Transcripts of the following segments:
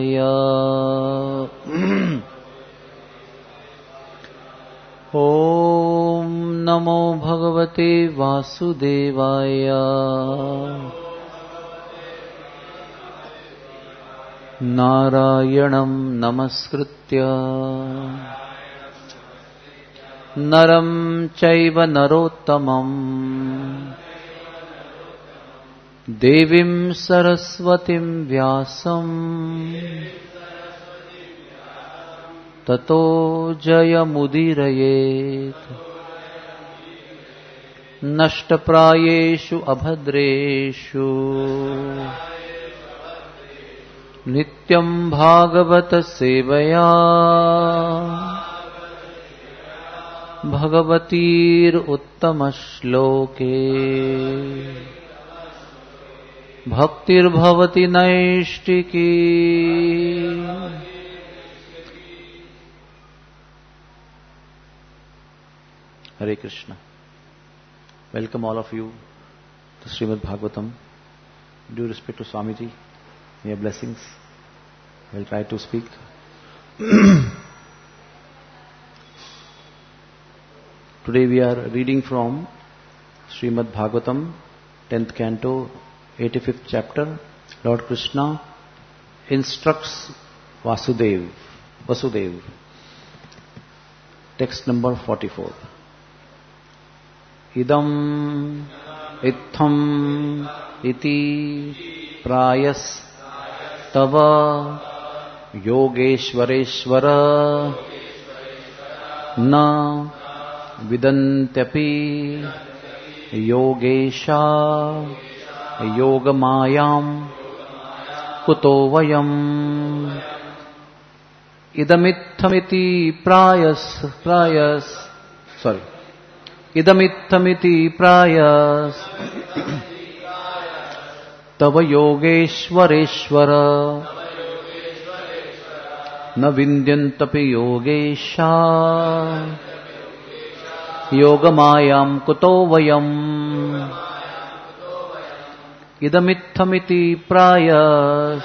देवाय। ॐ नमो भगवते वासुदेवाय। नारायणं नमस्कृत्य नरं चैव नरोत्तमं देवीं सरस्वतीं व्यासं ततो जयमुदीरयेत्। नष्टप्रायेषु अभद्रेषु नित्यं भागवत सेवया भगवतीरुत्तमश्लोके भक्तिर्भवति नैष्टिकी। Hare Krishna. Welcome all of you to Srimad Bhagavatam. Due respect to Swamiji, your blessings. I will try to speak. Today we are reading from Srimad Bhagavatam, 10th canto, 85th chapter. Lord Krishna instructs Vasudev. Text number 44. Idam itham iti prayas tava yogeshwareshwara na vidantyapi yogesha yogamayam kuto vayam. Idamithamiti prayas tava yogeshwareshwara na vindyantapi yogesha yogamayam kuto vayam. Idamithamiti prayas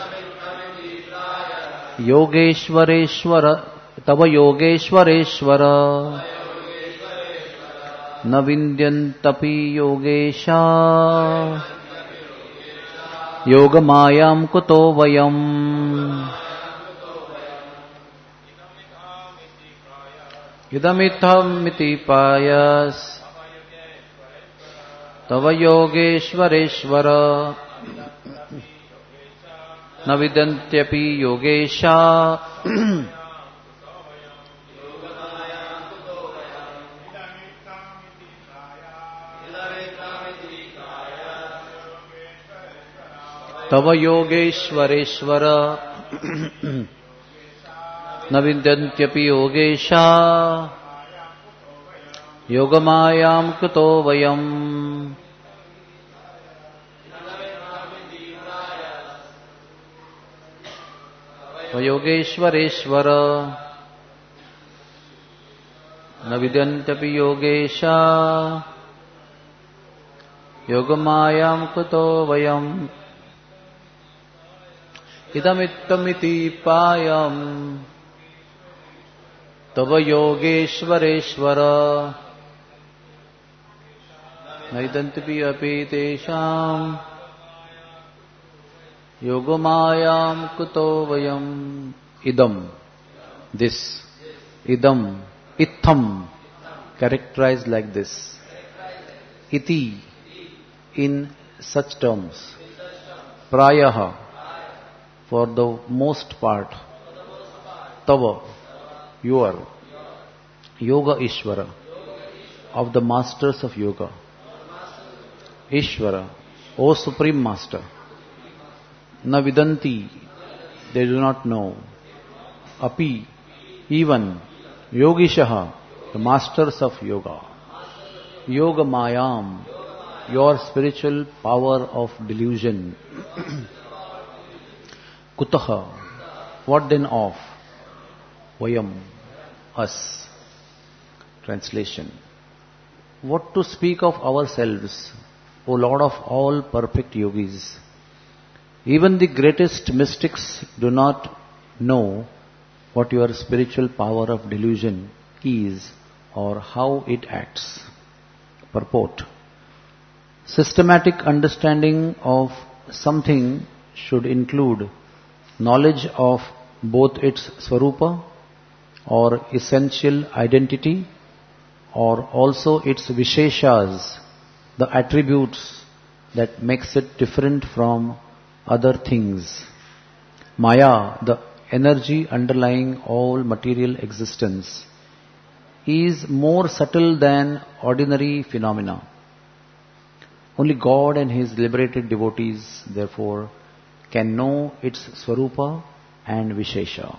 yogeshwareshwara tava yogeshwareshwara na vindyantapi yogesha yogamayam kuto vayam. Idamithamiti prayas tava yogeshwareshwara na vidantyapi yogesha tava yogeshwareshwara na vidantyapi yogesha yogamayam kuto vayam. Yogeshwareshwara na vidyantapi yogesha yogamayam kuto vayam. Idamittamiti payam tava yogeshwareshwara na vidyantapi api tesham yogamayam kuto vayam. Idam, this. Idam, itham, characterized like this. Iti, in such terms. Prayaha, for the most part. Tava, your. Yoga Ishvara, of the masters of yoga. Ishvara, O Supreme Master. Na vidanti, they do not know. Api, even. Yogishaha, the masters of yoga. Yoga mayam, your spiritual power of delusion. Kutaha, what then of? Vayam, us. Translation. What to speak of ourselves, O Lord of all perfect yogis? Even the greatest mystics do not know what your spiritual power of delusion is or how it acts. Purport. Systematic understanding of something should include knowledge of both its swarupa or essential identity or also its visheshas, the attributes that makes it different from other things. Maya, the energy underlying all material existence, is more subtle than ordinary phenomena. Only God and His liberated devotees, therefore, can know its swarupa and vishesha.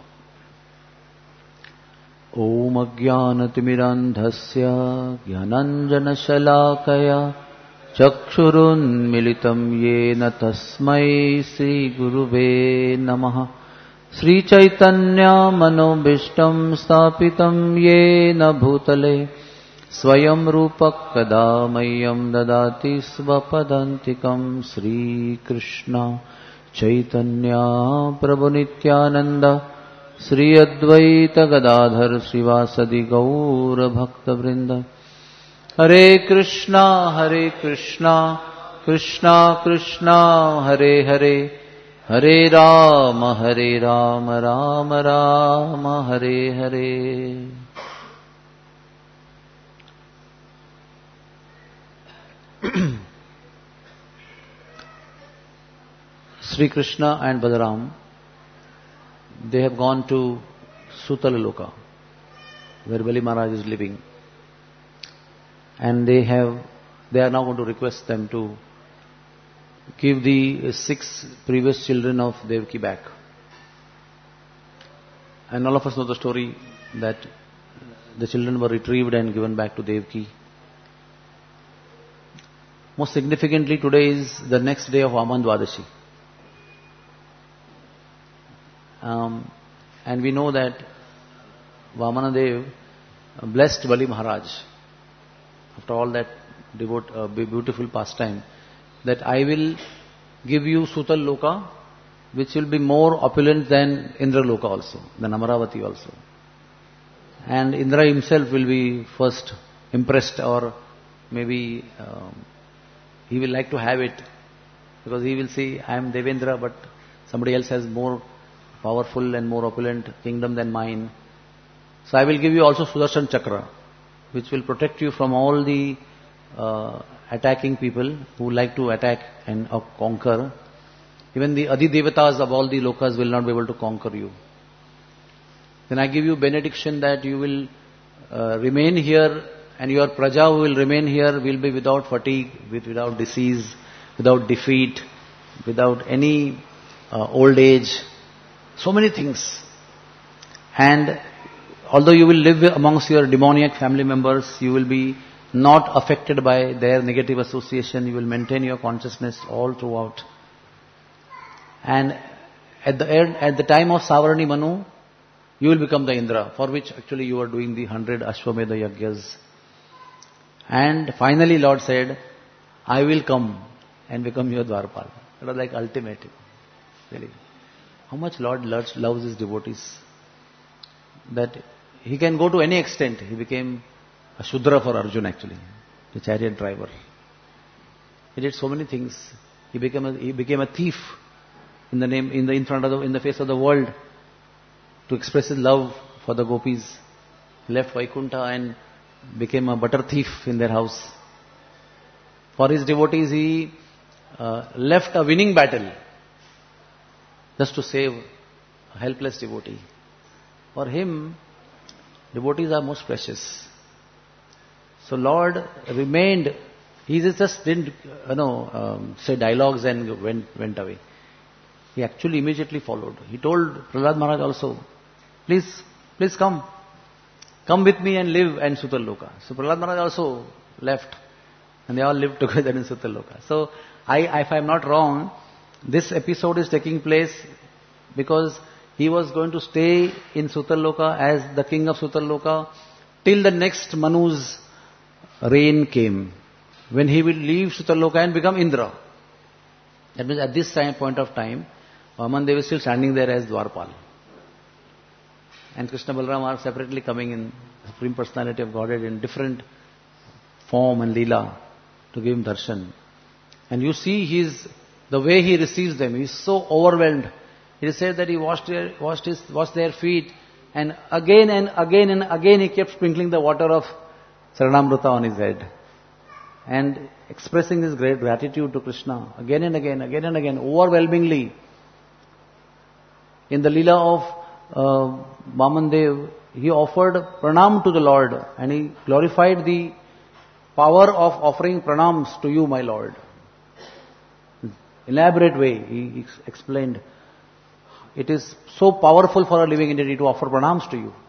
Om Ajnanatimidandhasya Jnananjana Shalakaya Chakshurun Militam Yena Tasmai Sri Gurave Namaha Sri Chaitanya Manobishtam Stapitam Yena Bhutale Swayam Rupak Kada Mayam Dadati Svapadantikam Sri Krishna Chaitanya Prabhu Nityananda Sri Advaita Gadadhar Srivasadi Gaura Bhakta Vrinda Hare Krishna Krishna Krishna Hare Hare Hare Rama Rama Rama Hare Hare. Sri Krishna and Balaram, they have gone to Sutala Loka, where Bali Maharaj is living. And they are now going to request them to give the 6 previous children of Devaki back. And all of us know the story that the children were retrieved and given back to Devaki. Most significantly, today is the next day of Vaman Dwadashi. And we know that Vamanadev blessed Bali Maharaj after all that beautiful pastime, that I will give you Sutal Loka, which will be more opulent than Indra Loka also, than Amaravati also. And Indra himself will be first impressed, or maybe he will like to have it, because he will see, I am Devendra, but somebody else has more powerful and more opulent kingdom than mine. So I will give you also Sudarshan Chakra, which will protect you from all the attacking people who like to attack and conquer. Even the Adi Devatas of all the lokas will not be able to conquer you. Then I give you benediction that you will remain here, and your praja who will remain here will be without fatigue, without disease, without defeat, without any old age. So many things. And although you will live amongst your demoniac family members, you will be not affected by their negative association. You will maintain your consciousness all throughout. And at the time of Savarani Manu, you will become the Indra, for which actually you are doing the 100 Ashwamedha Yagyas. And finally Lord said, I will come and become your Dwarpal. It was like ultimate. Really. How much Lord loves His devotees, that He can go to any extent. He became a Shudra for Arjuna actually, the chariot driver. He did so many things. He became a thief in the face of the world to express his love for the gopis. He left Vaikuntha and became a butter thief in their house. For his devotees, he left a winning battle just to save a helpless devotee. For him, devotees are most precious. So Lord remained. He just didn't, say dialogues and went away. He actually immediately followed. He told Prahlad Maharaj also, please come with me and live in Sutal Loka. So Prahlad Maharaj also left, and they all lived together in Sutal Loka. So if I am not wrong, this episode is taking place because he was going to stay in Sutal Loka as the king of Sutal Loka till the next Manu's reign came, when he will leave Sutal Loka and become Indra. That means at this point of time, Vaman Dev is still standing there as Dwarpal. And Krishna Balaram are separately coming in Supreme Personality of Godhead in different form and leela to give him darshan. And you see the way he receives them, he is so overwhelmed. It is said that he washed their feet, and again and again and again he kept sprinkling the water of Saranamrita on his head. And expressing his great gratitude to Krishna again and again, overwhelmingly. In the leela of Vaman Dev, he offered pranam to the Lord, and he glorified the power of offering pranams to you, my Lord. Elaborate way, he explained. It is so powerful for a living entity to offer pranams to you.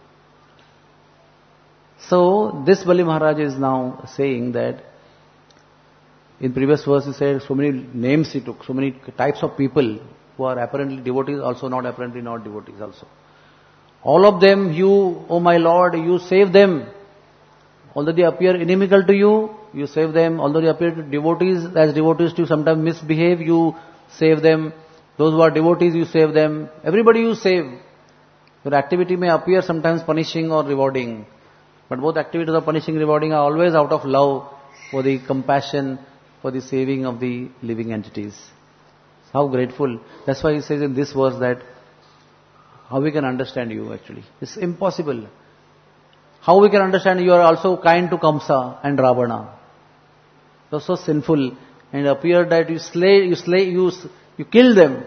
So, this Bali Maharaj is now saying that, in previous verse he said, so many names he took, so many types of people who are apparently devotees, also not apparently not devotees also. All of them, you, oh my Lord, you save them. Although they appear inimical to you, you save them. Although they appear to devotees, as devotees to sometimes misbehave, you save them. Those who are devotees, you save them. Everybody you save. Your activity may appear sometimes punishing or rewarding. But both activities of punishing and rewarding are always out of love for the compassion, for the saving of the living entities. How grateful. That's why he says in this verse that how we can understand you actually. It's impossible. How we can understand you are also kind to Kamsa and Ravana. You are so sinful and appear that you kill them.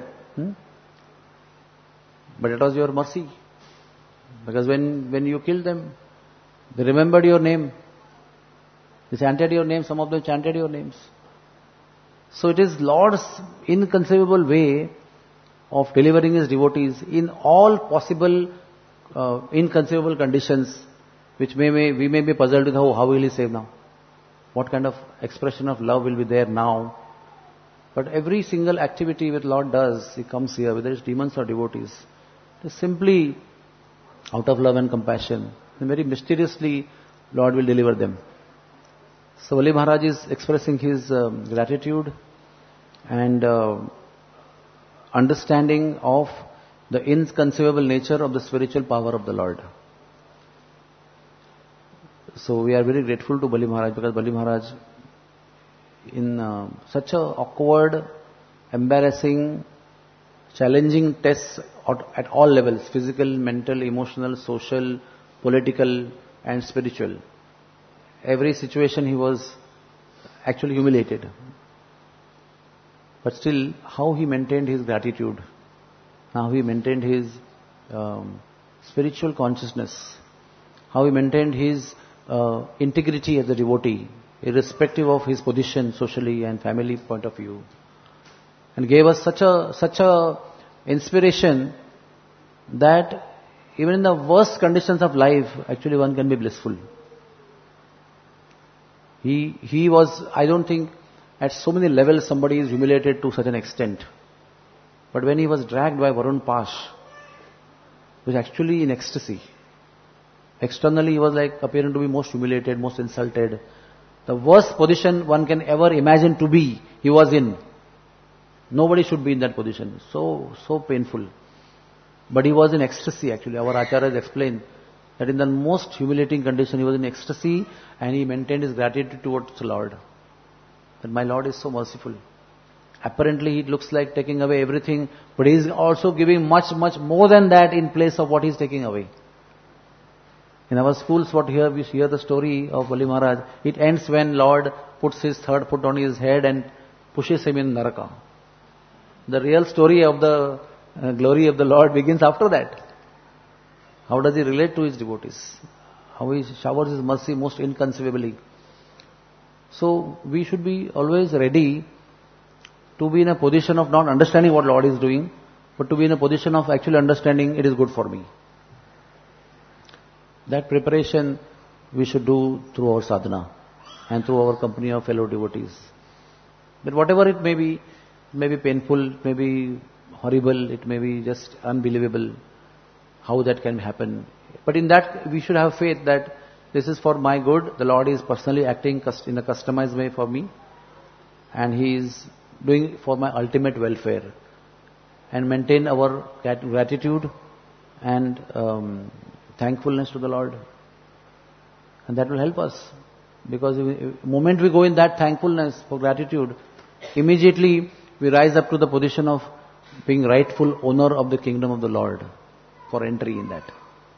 But it was your mercy. Because when you killed them, they remembered your name. They chanted your name, some of them chanted your names. So it is Lord's inconceivable way of delivering his devotees in all possible inconceivable conditions, which we may be puzzled with how will he save now? What kind of expression of love will be there now? But every single activity which Lord does, he comes here, whether it's demons or devotees, it is simply out of love and compassion. And very mysteriously, Lord will deliver them. So Bali Maharaj is expressing his gratitude and understanding of the inconceivable nature of the spiritual power of the Lord. So we are very grateful to Bali Maharaj, because Bali Maharaj, in such a awkward, embarrassing, challenging tests at all levels, physical, mental, emotional, social, political and spiritual. Every situation he was actually humiliated. But still, how he maintained his gratitude, how he maintained his spiritual consciousness, how he maintained his integrity as a devotee, irrespective of his position socially and family point of view, and gave us such a inspiration that even in the worst conditions of life, actually one can be blissful. He was, I don't think, at so many levels somebody is humiliated to such an extent. But when he was dragged by Varun Pash, he was actually in ecstasy. Externally he was like appearing to be most humiliated, most insulted. The worst position one can ever imagine to be, he was in. Nobody should be in that position. So painful. But he was in ecstasy actually. Our acharyas explained that in the most humiliating condition he was in ecstasy, and he maintained his gratitude towards the Lord. That my Lord is so merciful. Apparently it looks like taking away everything, but he is also giving much, much more than that in place of what he is taking away. In our schools, we hear the story of Bali Maharaj. It ends when Lord puts his third foot on his head and pushes him in Naraka. The real story of the glory of the Lord begins after that. How does he relate to his devotees? How he showers his mercy most inconceivably. So we should be always ready to be in a position of not understanding what Lord is doing, but to be in a position of actually understanding it is good for me. That preparation we should do through our sadhana and through our company of fellow devotees. But whatever it may be painful, it may be horrible, it may be just unbelievable how that can happen. But in that we should have faith that this is for my good. The Lord is personally acting in a customized way for me, and He is doing for my ultimate welfare. And maintain our gratitude and thankfulness to the Lord. And that will help us. Because the moment we go in that thankfulness for gratitude, immediately we rise up to the position of being rightful owner of the kingdom of the Lord for entry in that.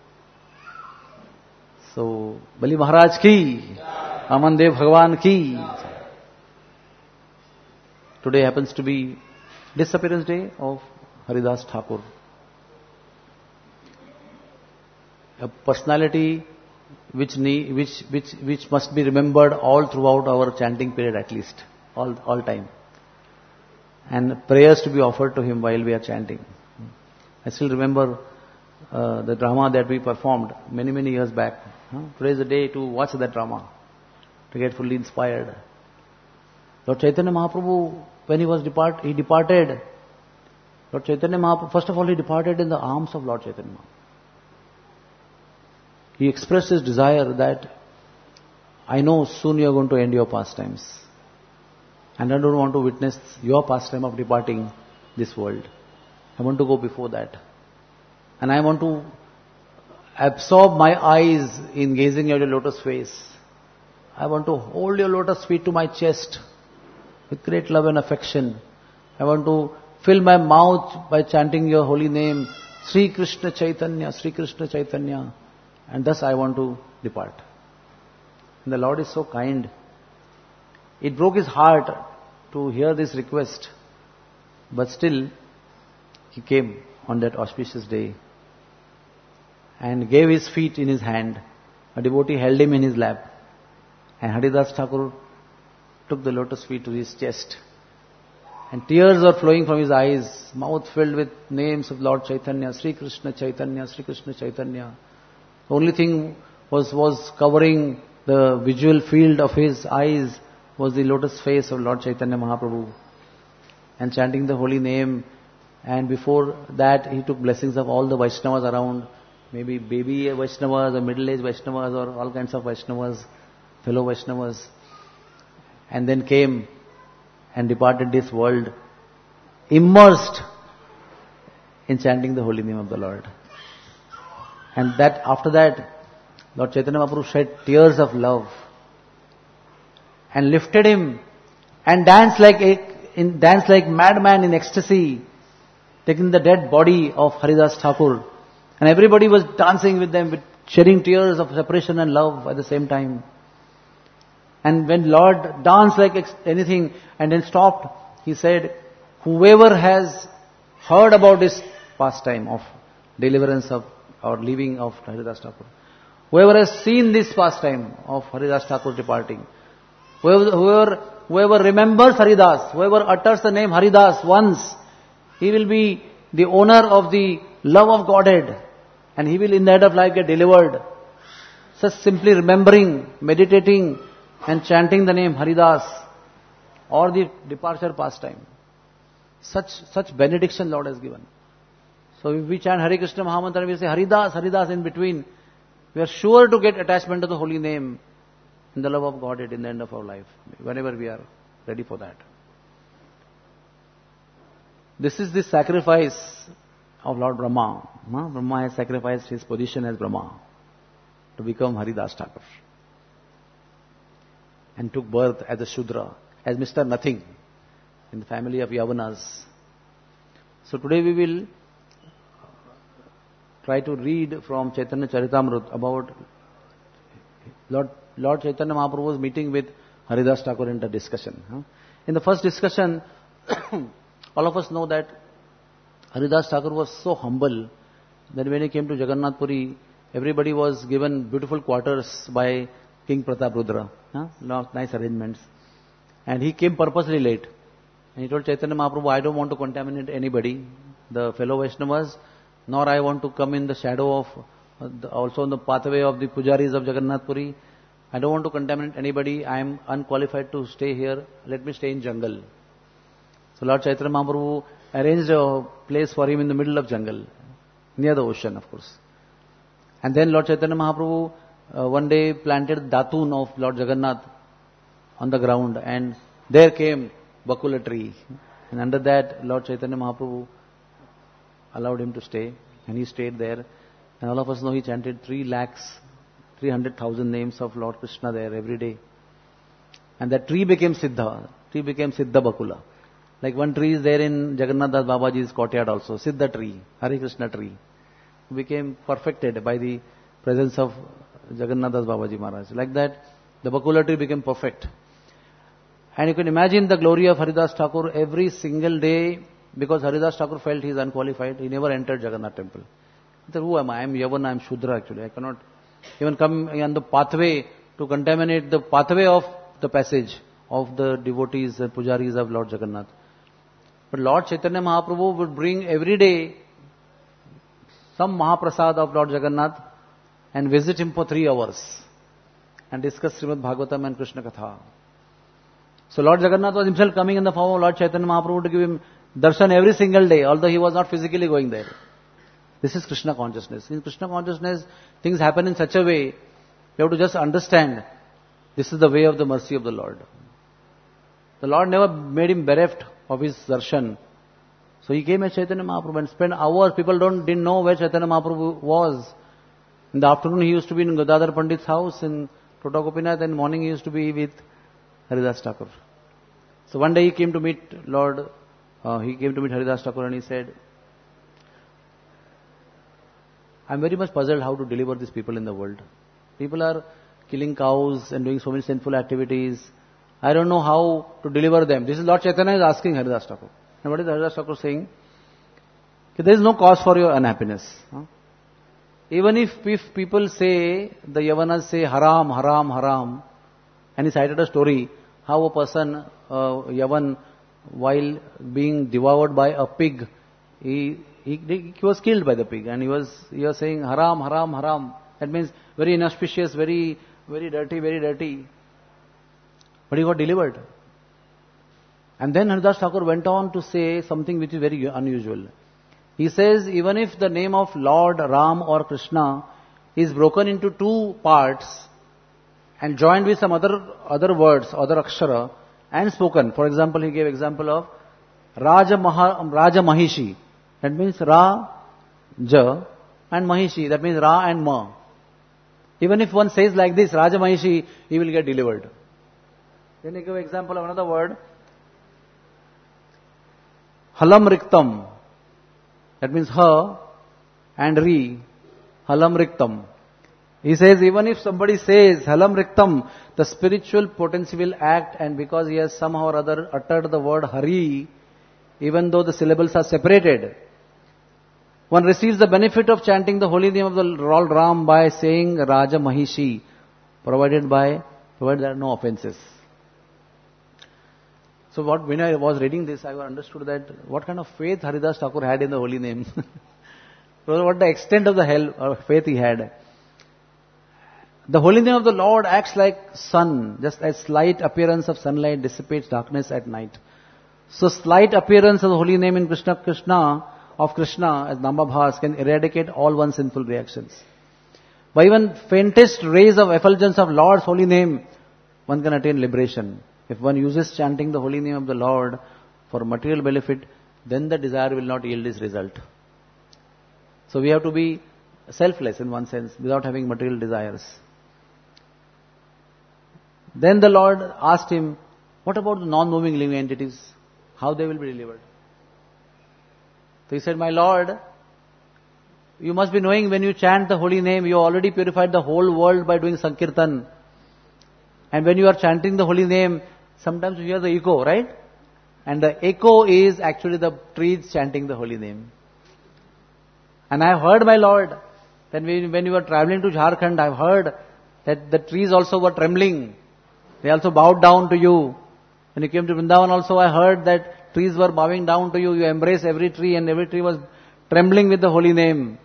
So, Bali Maharaj ki, Amandev Bhagavan ki. Today happens to be disappearance day of Haridas Thakur. A personality which must be remembered all throughout our chanting period at least, all time. And prayers to be offered to him while we are chanting. I still remember the drama that we performed many years back. Today is the day to watch that drama, to get fully inspired. Lord Chaitanya Mahaprabhu, when he departed. Lord Chaitanya Mahaprabhu, first of all, he departed in the arms of Lord Chaitanya Mahaprabhu. He expressed his desire that, I know soon you are going to end your pastimes. And I don't want to witness your pastime of departing this world. I want to go before that. And I want to absorb my eyes in gazing at your lotus face. I want to hold your lotus feet to my chest with great love and affection. I want to fill my mouth by chanting your holy name, Sri Krishna Chaitanya, Sri Krishna Chaitanya. And thus I want to depart. And the Lord is so kind. It broke his heart to hear this request. But still, he came on that auspicious day and gave his feet in his hand. A devotee held him in his lap. And Haridas Thakur took the lotus feet to his chest. And tears were flowing from his eyes, mouth filled with names of Lord Chaitanya, Sri Krishna Chaitanya, Sri Krishna Chaitanya. The only thing was covering the visual field of his eyes was the lotus face of Lord Chaitanya Mahaprabhu. And chanting the holy name. And before that, he took blessings of all the Vaishnavas around. Maybe baby Vaishnavas or middle-aged Vaishnavas or all kinds of Vaishnavas, fellow Vaishnavas. And then came and departed this world, immersed in chanting the holy name of the Lord. And that after that, Lord Chaitanya Mahaprabhu shed tears of love and lifted him and danced like madman in ecstasy, taking the dead body of Haridas Thakur. And everybody was dancing with them, with shedding tears of separation and love at the same time. And when Lord danced like anything and then stopped, he said, whoever has heard about this pastime of deliverance of or leaving of Haridas Thakur, whoever has seen this pastime of Haridas Thakur departing, whoever remembers Haridas, whoever utters the name Haridas once, he will be the owner of the love of Godhead, and he will in the end of life get delivered. Just simply remembering, meditating and chanting the name Haridas or the departure pastime. Such benediction Lord has given. So if we chant Hare Krishna Mahamantra and we say Haridas, Haridas in between, we are sure to get attachment to the holy name and the love of Godhead in the end of our life, whenever we are ready for that. This is the sacrifice of Lord Brahma. Brahma has sacrificed his position as Brahma to become Haridas Thakur. And took birth as a Shudra, as Mr. Nothing in the family of Yavanas. So today we will try to read from Chaitanya Charitamrita about Lord Chaitanya Mahaprabhu's meeting with Haridas Thakur in the discussion. In the first discussion, all of us know that Haridas Thakur was so humble that when he came to Jagannath Puri, everybody was given beautiful quarters by King Pratap Rudra. Nice arrangements. And he came purposely late. And he told Chaitanya Mahaprabhu, I don't want to contaminate anybody, the fellow Vaishnavas, nor I want to come in the shadow of, also in the pathway of the pujaris of Jagannath Puri. I don't want to contaminate anybody. I am unqualified to stay here. Let me stay in jungle. So Lord Chaitanya Mahaprabhu arranged a place for him in the middle of jungle, near the ocean, of course. And then Lord Chaitanya Mahaprabhu one day planted Datun of Lord Jagannath on the ground, and there came Bakula tree. And under that, Lord Chaitanya Mahaprabhu allowed him to stay, and he stayed there. And all of us know he chanted 300,000 names of Lord Krishna there every day. And that tree became Siddha. Tree became Siddha Bakula. Like one tree is there in Jagannath Das Babaji's courtyard also. Siddha tree. Hare Krishna tree. Became perfected by the presence of Jagannath Das Babaji Maharaj. Like that, the Bakula tree became perfect. And you can imagine the glory of Haridas Thakur every single day, because Haridas Thakur felt he is unqualified. He never entered Jagannath temple. He said, who am I? I am Yavan, I am Shudra actually. I cannot even come on the pathway to contaminate the pathway of the passage of the devotees and pujaris of Lord Jagannath. But Lord Chaitanya Mahaprabhu would bring every day some Mahaprasad of Lord Jagannath and visit him for 3 hours and discuss Srimad Bhagavatam and Krishna Katha. So Lord Jagannath was himself coming in the form of Lord Chaitanya Mahaprabhu to give him darshan every single day, although he was not physically going there. This is Krishna consciousness. In Krishna consciousness, things happen in such a way, you have to just understand, this is the way of the mercy of the Lord. The Lord never made him bereft of his darshan. So he came as Chaitanya Mahaprabhu and spent hours. People didn't know where Chaitanya Mahaprabhu was. In the afternoon he used to be in Gadadhar Pandit's house in Tota Gopinath, and in the morning he used to be with Haridas Thakur. So one day he came to meet Haridas Thakur, and he said, I am very much puzzled how to deliver these people in the world. People are killing cows and doing so many sinful activities. I don't know how to deliver them. This is Lord Chaitanya is asking Haridas Thakur. And what is Haridas Thakur saying? There is no cause for your unhappiness. Even if people say, the Yavanas say haram, haram, haram, and he cited a story, how a person, Yavan, while being devoured by a pig, he was killed by the pig, and he was saying haram, haram, haram. That means very inauspicious, very, very dirty, very dirty. But he got delivered. And then Haridas Thakur went on to say something which is very unusual. He says, even if the name of Lord Ram or Krishna is broken into 2 parts and joined with some other words, other akshara, and spoken. For example, he gave example of Raja Mahishi. That means Ra, Ja, and Mahishi. That means Ra and Ma. Even if one says like this, Raja Mahishi, he will get delivered. Then he gave example of another word, Halam Riktam. That means Ha and Ri, Halam Riktam. He says, even if somebody says Halam Riktam, the spiritual potency will act, and because he has somehow or other uttered the word Hari, even though the syllables are separated, one receives the benefit of chanting the holy name of the Lord Ram by saying Raja Mahishi, provided there are no offenses. So when I was reading this, I understood that what kind of faith Haridas Thakur had in the holy name. What the extent of the faith he had. The holy name of the Lord acts like sun, just as slight appearance of sunlight dissipates darkness at night. So slight appearance of the holy name in Krishna as Nambabhas can eradicate all one's sinful reactions. By even faintest rays of effulgence of Lord's holy name, one can attain liberation. If one uses chanting the holy name of the Lord for material benefit, then the desire will not yield its result. So we have to be selfless in one sense, without having material desires. Then the Lord asked him, what about the non-moving living entities? How they will be delivered? So he said, my Lord, you must be knowing when you chant the holy name, you already purified the whole world by doing Sankirtan. And when you are chanting the holy name, sometimes you hear the echo, right? And the echo is actually the trees chanting the holy name. And I have heard, my Lord, that when you were traveling to Jharkhand, I have heard that the trees also were trembling. They also bowed down to you. When you came to Vrindavan also, I heard that trees were bowing down to you. You embraced every tree, and every tree was trembling with the holy name.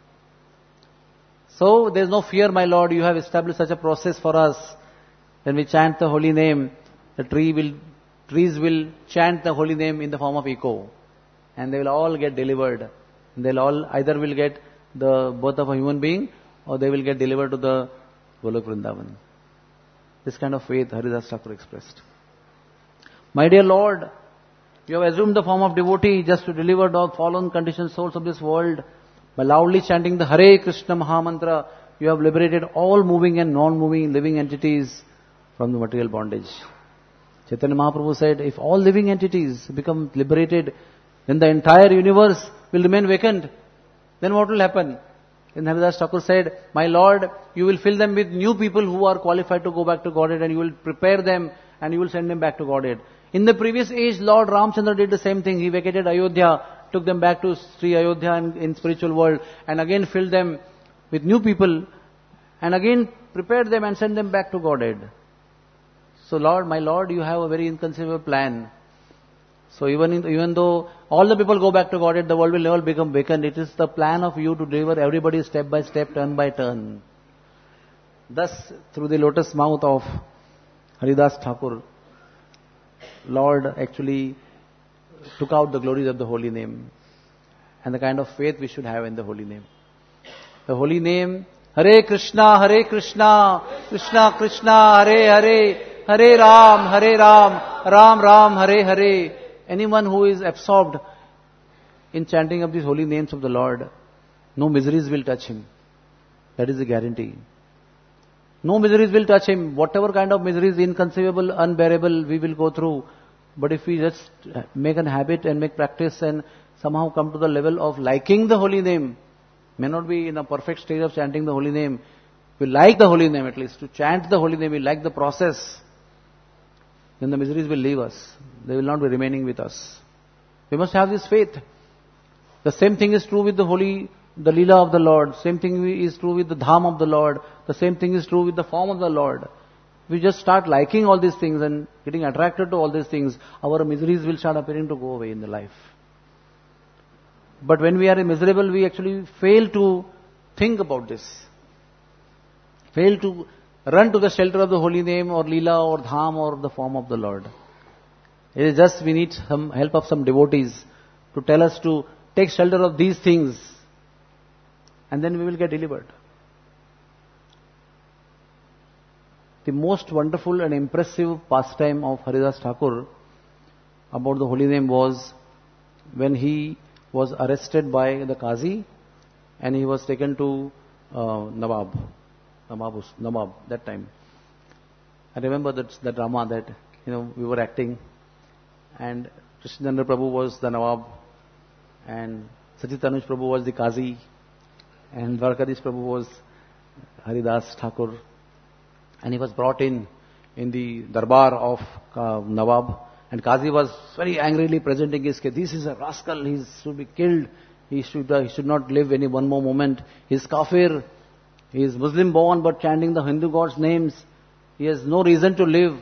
So there is no fear, my Lord. You have established such a process for us. When we chant the holy name, the trees will chant the holy name in the form of echo, and they will all get delivered. They'll all either will get the birth of a human being, or they will get delivered to the Golok Vrindavan. This kind of faith Haridas Thakur expressed. My dear Lord, you have assumed the form of devotee just to deliver the fallen conditioned souls of this world By loudly chanting the Hare Krishna Mahamantra, you have liberated all moving and non-moving living entities from the material bondage. Chaitanya Mahaprabhu said, if all living entities become liberated, then the entire universe will remain vacant. Then what will happen? Then Haridas Thakur said, my Lord, you will fill them with new people who are qualified to go back to Godhead, and you will prepare them and you will send them back to Godhead. In the previous age, Lord Ramchandra did the same thing. He vacated Ayodhya, took them back to Sri Ayodhya in spiritual world, and again filled them with new people, and again prepared them and sent them back to Godhead. So Lord, my Lord, you have a very inconceivable plan. So even though all the people go back to Godhead, the world will never become vacant. It is the plan of you to deliver everybody step by step, turn by turn. Thus, through the lotus mouth of Haridas Thakur, Lord actually took out the glories of the holy name and the kind of faith we should have in the holy name. The holy name, Hare Krishna, Krishna Krishna, Hare Hare, Hare Ram, Ram Ram, Hare Hare. Anyone who is absorbed in chanting of these holy names of the Lord, no miseries will touch him. That is the guarantee. No miseries will touch him. Whatever kind of miseries, inconceivable, unbearable, we will go through. But if we just make an habit and make practice and somehow come to the level of liking the holy name, may not be in a perfect stage of chanting the holy name, we like the holy name at least, to chant the holy name, we like the process, then the miseries will leave us. They will not be remaining with us. We must have this faith. The same thing is true with the Leela of the Lord. Same thing is true with the Dham of the Lord. The same thing is true with the form of the Lord. We just start liking all these things and getting attracted to all these things, our miseries will start appearing to go away in the life. But when we are miserable, we actually fail to think about this. Fail to run to the shelter of the holy name or Leela or Dham or the form of the Lord. It is just we need some help of some devotees to tell us to take shelter of these things, and then we will get delivered. The most wonderful and impressive pastime of Haridas Thakur about the holy name was when he was arrested by the Qazi and he was taken to Nawab that time. I remember that drama that we were acting, and Krishnachandra Prabhu was the Nawab, and Sachit Tanuj Prabhu was the Qazi, and Dwarkadish Prabhu was Haridas Thakur, and he was brought in the darbar of Nawab, and Qazi was very angrily presenting his case. This is a rascal, he should be killed, he should not live any one more moment, he is kafir, he is Muslim born but chanting the Hindu gods' names, he has no reason to live.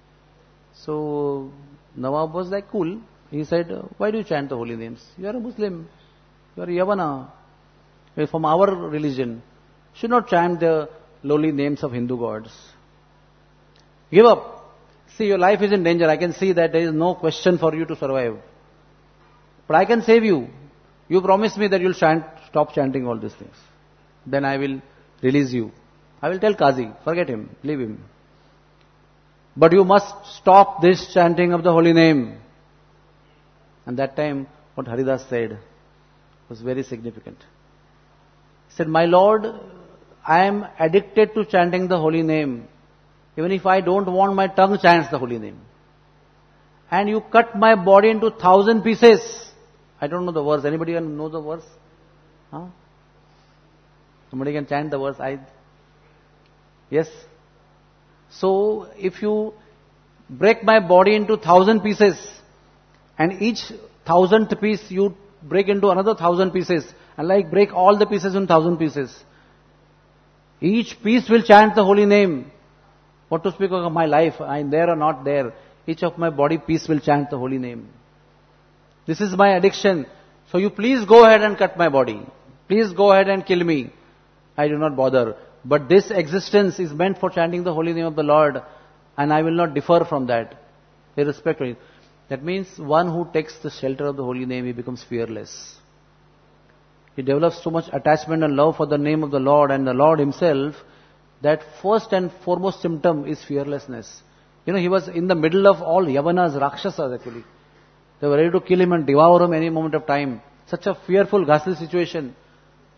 So Nawab was like cool. He said, why do you chant the holy names? You are a Muslim, you are a Yavana, you are from our religion. You should not chant the lowly names of Hindu gods. Give up. See, your life is in danger. I can see that there is no question for you to survive. But I can save you. You promise me that you will stop chanting all these things. Then I will release you. I will tell Qazi, forget him, leave him. But you must stop this chanting of the holy name. And that time, what Haridas said was very significant. He said, my Lord, I am addicted to chanting the holy name. Even if I don't want, my tongue chants the holy name. And you cut my body into 1,000 pieces. I don't know the verse. Anybody can know the verse? Huh? Somebody can chant the verse. Yes? So, if you break my body into 1,000 pieces, and each 1,000th piece you break into another 1,000 pieces, and break all the pieces in 1,000 pieces, each piece will chant the holy name. What to speak of my life, I am there or not there, each of my body piece will chant the holy name. This is my addiction. So you please go ahead and cut my body. Please go ahead and kill me. I do not bother. But this existence is meant for chanting the holy name of the Lord, and I will not differ from that, irrespective. That means one who takes the shelter of the holy name, he becomes fearless. He develops so much attachment and love for the name of the Lord and the Lord himself, that first and foremost symptom is fearlessness. He was in the middle of all Yavanas, Rakshasas actually. They were ready to kill him and devour him any moment of time. Such a fearful, ghastly situation.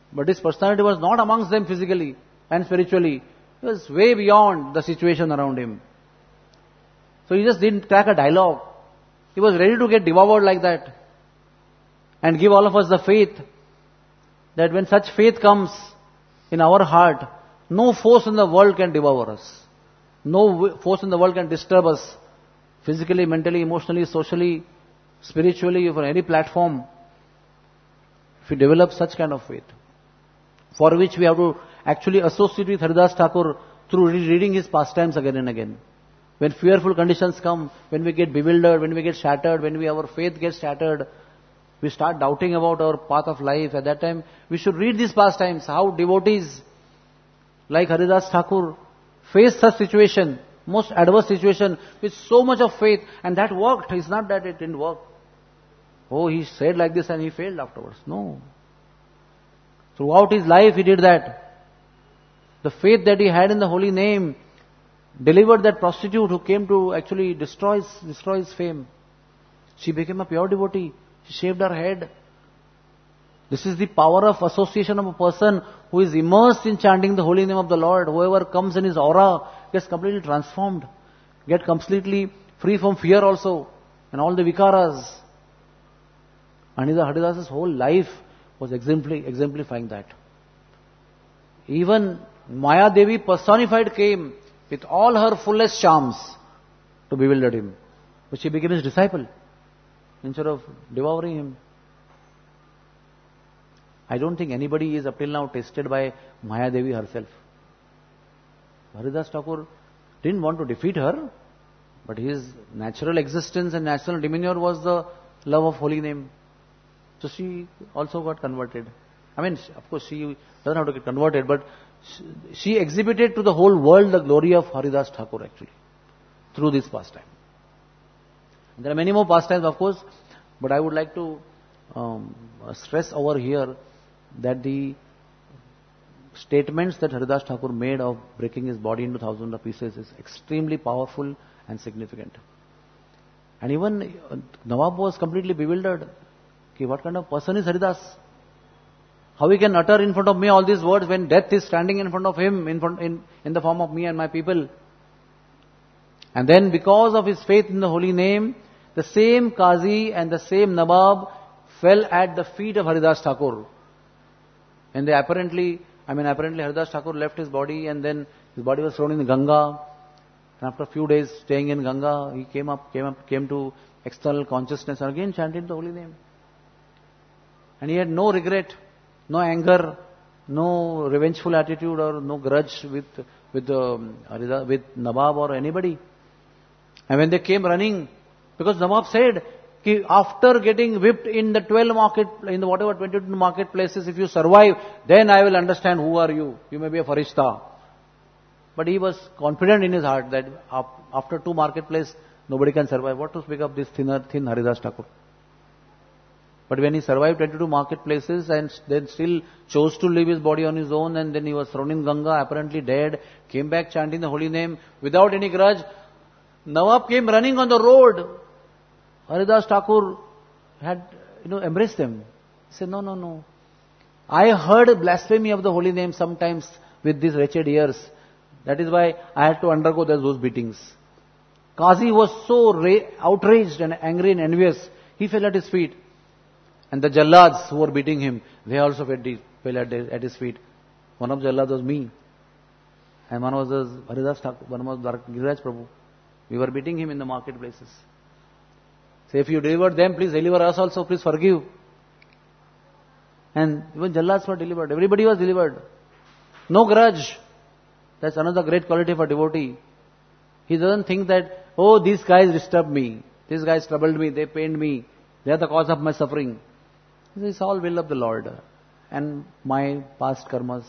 But his personality was not amongst them physically and spiritually. He was way beyond the situation around him. So he just didn't crack a dialogue. He was ready to get devoured like that. And give all of us the faith that when such faith comes in our heart, no force in the world can devour us. No force in the world can disturb us physically, mentally, emotionally, socially, spiritually, on any platform. If we develop such kind of faith, for which we have to actually associate with Haridas Thakur through reading his pastimes again and again. When fearful conditions come, when we get bewildered, when we get shattered, when our faith gets shattered, we start doubting about our path of life. At that time, we should read these pastimes, how devotees like Haridas Thakur face such situation, most adverse situation, with so much of faith, and that worked. It's not that it didn't work. Oh, he said like this and he failed afterwards. No. Throughout his life he did that. The faith that he had in the holy name delivered that prostitute who came to actually destroy his fame. She became a pure devotee. She shaved her head. This is the power of association of a person who is immersed in chanting the holy name of the Lord. Whoever comes in his aura gets completely transformed, get completely free from fear also, and all the vikaras. And Haridas' whole life was exemplifying that. Even Maya Devi personified came with all her fullest charms to bewilder him. But she became his disciple instead of devouring him. I don't think anybody is up till now tested by Maya Devi herself. Haridas Thakur didn't want to defeat her, but his natural existence and natural demeanor was the love of holy name. So she also got converted. I mean, of course, she doesn't have to get converted, but she exhibited to the whole world the glory of Haridas Thakur actually, through this pastime. And there are many more pastimes, of course, but I would like to stress over here that the statements that Haridas Thakur made of breaking his body into thousands of pieces is extremely powerful and significant. And even Nawab was completely bewildered. What kind of person is Haridas? How he can utter in front of me all these words when death is standing in front of him in the form of me and my people? And then because of his faith in the holy name, the same Qazi and the same Nawab fell at the feet of Haridas Thakur. And they apparently Haridas Thakur left his body, and then his body was thrown in the Ganga. And after a few days staying in Ganga, he came to external consciousness and again chanted the holy name. And he had no regret, no anger, no revengeful attitude or no grudge with Nawab or anybody. And when they came running, because Nawab said, after getting whipped in the 22 marketplaces, if you survive, then I will understand who are you. You may be a farishta. But he was confident in his heart that after 2 marketplaces, nobody can survive. What to speak of this thin Haridas Thakur? But when he survived 22 marketplaces and then still chose to leave his body on his own, and then he was thrown in Ganga, apparently dead, came back chanting the holy name without any grudge. Nawab came running on the road. Haridas Thakur had, embraced them. He said, no. I heard blasphemy of the holy name sometimes with these wretched ears. That is why I had to undergo those beatings. Qazi was so outraged and angry and envious. He fell at his feet. And the Jallads who were beating him, they also fell at his feet. One of the Jallads was me. And one was Haridas Thakur, one was Giriraj Prabhu. We were beating him in the marketplaces. Say, if you delivered them, please deliver us also, please forgive. And even Jallads were delivered. Everybody was delivered. No grudge. That's another great quality of a devotee. He doesn't think that, oh, these guys disturbed me. These guys troubled me. They pained me. They are the cause of my suffering. This is all will of the Lord and my past karmas.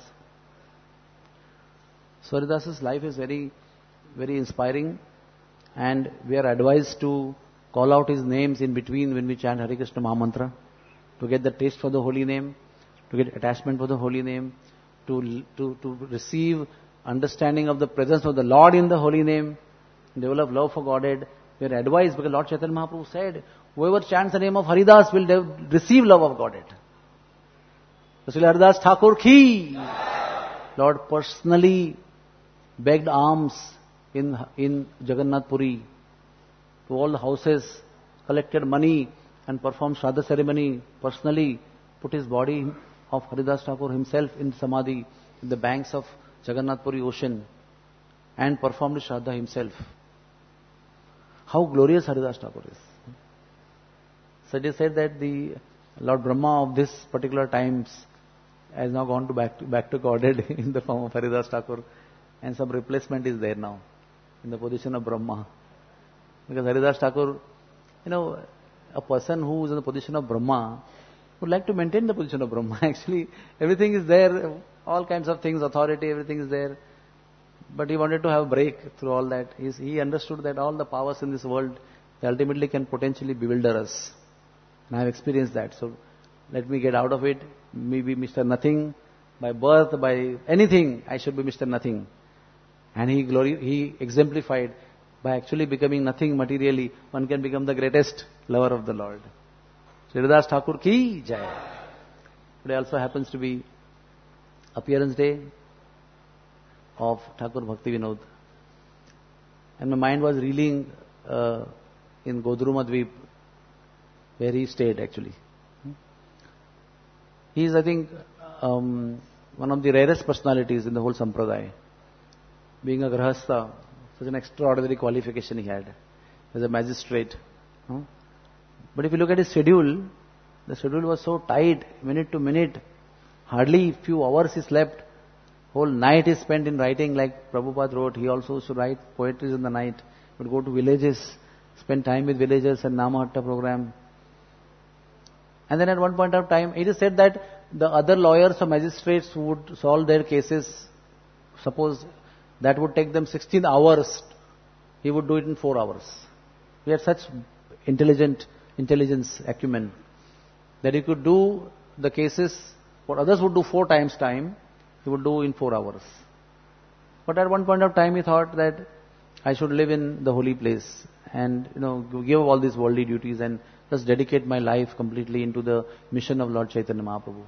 So Haridas' life is very, very inspiring, and we are advised to call out his names in between when we chant Hare Krishna Mahamantra, to get the taste for the holy name, to get attachment for the holy name, to receive understanding of the presence of the Lord in the holy name, develop love for Godhead. We are advised because Lord Chaitanya Mahaprabhu said, whoever chants the name of Haridas will receive love of Godhead. Srila Haridas Thakur ki. Lord personally begged alms in Jagannath Puri to all the houses, collected money and performed Shraddha ceremony, personally put his body of Haridas Thakur himself in Samadhi in the banks of Jagannath Puri ocean and performed Shraddha himself. How glorious Haridas Thakur is. So it is said that the Lord Brahma of this particular times has now gone back to Godhead in the form of Haridas Thakur, and some replacement is there now in the position of Brahma. Because Haridas Thakur, a person who is in the position of Brahma would like to maintain the position of Brahma. Actually, everything is there, all kinds of things, authority, everything is there. But he wanted to have a break through all that. He understood that all the powers in this world, they ultimately can potentially bewilder us. And I have experienced that. So let me get out of it. Maybe Mr. Nothing. By birth, by anything, I should be Mr. Nothing. And he exemplified by actually becoming nothing materially, one can become the greatest lover of the Lord. Haridas Thakur ki jai. Today also happens to be appearance day of Thakur Bhakti Vinod. And my mind was reeling in Godruma Dweep, where he stayed actually. He is, I think, one of the rarest personalities in the whole Sampradaya. Being a Grahastha, such an extraordinary qualification he had as a magistrate. But if you look at his schedule, the schedule was so tight, minute to minute. Hardly few hours he slept. Whole night is spent in writing, like Prabhupada wrote. He also used to write poetry in the night. He would go to villages, spend time with villagers and Namahatta program. And then at one point of time, it is said that the other lawyers or magistrates who would solve their cases, suppose that would take them 16 hours, he would do it in 4 hours. He had such intelligence acumen that he could do the cases what others would do 4 times time, he would do in 4 hours. But at one point of time he thought that I should live in the holy place and give all these worldly duties and just dedicate my life completely into the mission of Lord Chaitanya Mahaprabhu.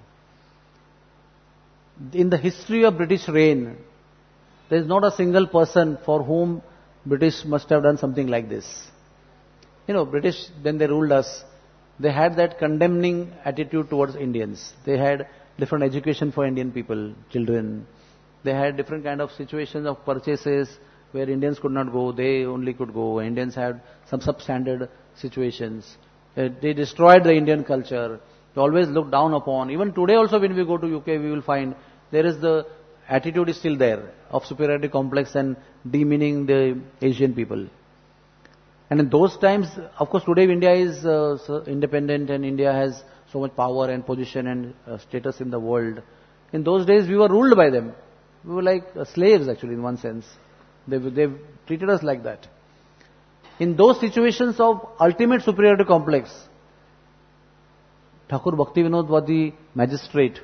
In the history of British reign, there is not a single person for whom British must have done something like this. British, when they ruled us, they had that condemning attitude towards Indians. They had different education for Indian people, children. They had different kind of situations of purchases where Indians could not go, they only could go. Indians had some substandard situations. They destroyed the Indian culture. They always looked down upon. Even today also when we go to UK, we will find there is the attitude is still there of superiority complex and demeaning the Asian people. And in those times, of course today India is independent and India has so much power and position and status in the world. In those days we were ruled by them. We were like slaves actually in one sense. They treated us like that. In those situations of ultimate superiority complex, Thakur Bhakti Vinod was the magistrate.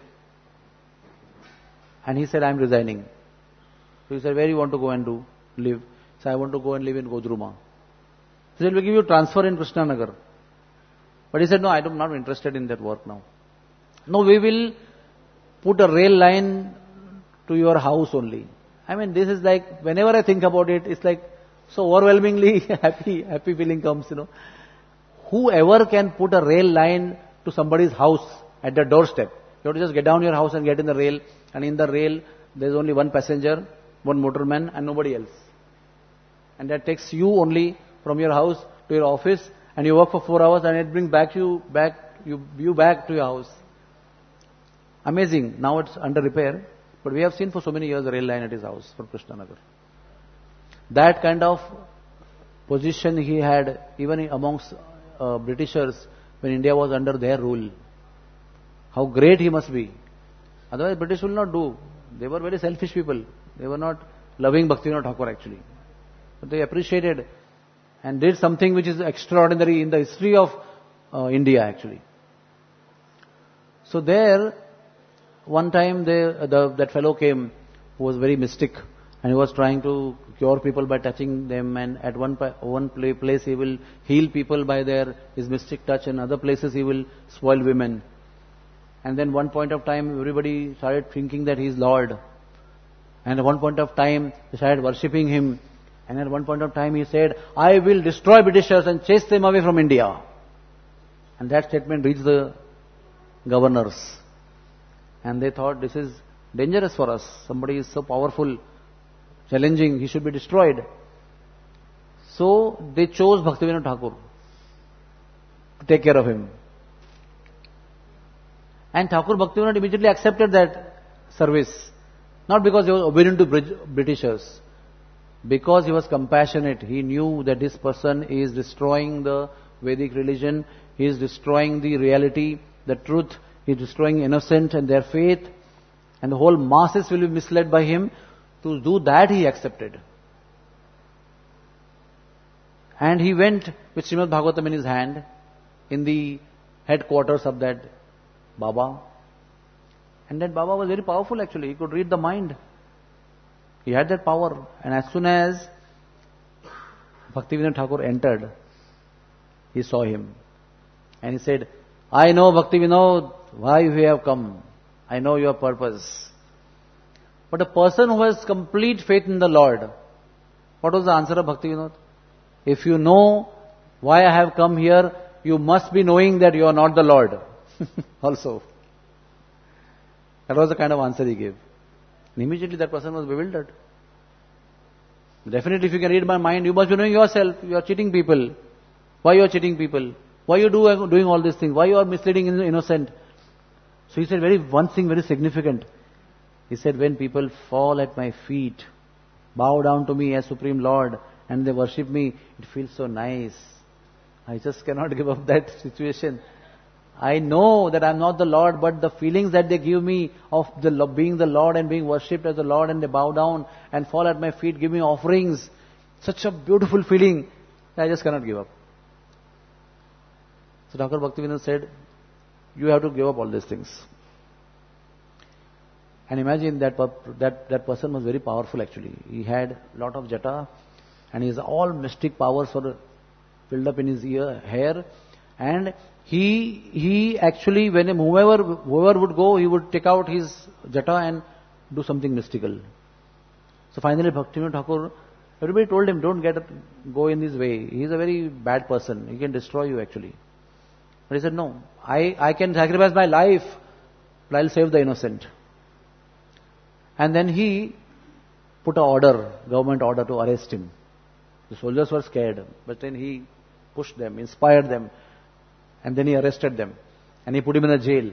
And he said, I am resigning. So he said, where you want to go and live? So I want to go and live in Godruma. He said, we'll give you transfer in Krishnanagar. But he said, no, I am not interested in that work now. No, we will put a rail line to your house only. I mean, this is like, whenever I think about it, it's like so overwhelmingly happy feeling comes, Whoever can put a rail line to somebody's house at their doorstep. You have to just get down your house and get in the rail. And in the rail, there's only one passenger, one motorman and nobody else. And that takes you only from your house to your office and you work for 4 hours and it brings you back to your house. Amazing. Now it's under repair. But we have seen for so many years the rail line at his house for Krishnanagar. That kind of position he had even amongst Britishers when India was under their rule. How great he must be. Otherwise British will not do. They were very selfish people. They were not loving Bhaktivinoda Thakur actually. But they appreciated and did something which is extraordinary in the history of India actually. So there, one time that fellow came who was very mystic and he was trying to cure people by touching them, and at one place he will heal people by his mystic touch, and other places he will spoil women. And then one point of time, everybody started thinking that he is Lord. And at one point of time, they started worshipping him. And at one point of time, he said, I will destroy Britishers and chase them away from India. And that statement reached the governors. And they thought, this is dangerous for us. Somebody is so powerful, challenging, he should be destroyed. So they chose Bhaktivinoda Thakur to take care of him. And Thakur Bhaktivinoda immediately accepted that service. Not because he was obedient to Britishers. Because he was compassionate. He knew that this person is destroying the Vedic religion. He is destroying the reality, the truth. He is destroying innocent and their faith. And the whole masses will be misled by him. To do that, he accepted. And he went with Srimad Bhagavatam in his hand in the headquarters of that Baba. And that Baba was very powerful actually. He could read the mind. He had that power. And as soon as Bhaktivinoda Thakur entered, he saw him. And he said, I know Bhaktivinoda, why you have come. I know your purpose. But a person who has complete faith in the Lord, what was the answer of Bhaktivinoda? If you know why I have come here, you must be knowing that you are not the Lord. Also. That was the kind of answer he gave. And immediately that person was bewildered. Definitely if you can read my mind, you must be knowing yourself. You are cheating people. Why you are cheating people? Why you doing all these things? Why you are misleading the innocent? So he said one thing very significant. He said, when people fall at my feet, bow down to me as Supreme Lord, and they worship me, it feels so nice. I just cannot give up that situation. I know that I am not the Lord, but the feelings that they give me of being the Lord and being worshipped as the Lord, and they bow down and fall at my feet, give me offerings, such a beautiful feeling, I just cannot give up. So Thakur Bhaktivinoda said, you have to give up all these things. And imagine that person was very powerful actually. He had a lot of jata, and his all mystic powers were filled up in his hair. And he actually, whoever would go, he would take out his jata and do something mystical. So finally Bhaktivinoda Thakur, everybody told him, don't go in this way. He is a very bad person. He can destroy you actually. But he said, no, I can sacrifice my life, but I will save the innocent. And then he put government order to arrest him. The soldiers were scared, but then he pushed them, inspired them, and then he arrested them. And he put him in a jail.